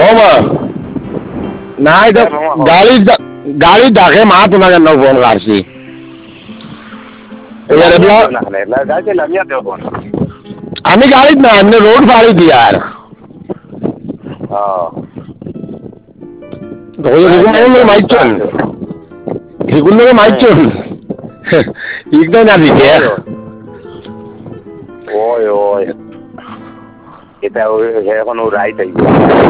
नाही तर गाडी ढाके मात ना फोन काढशी आम्ही गाडीत नाही आम्ही रोड फाळी ती यार माहित माहित इकडे ना तिथे Ôi ôi, kita he kono right ay.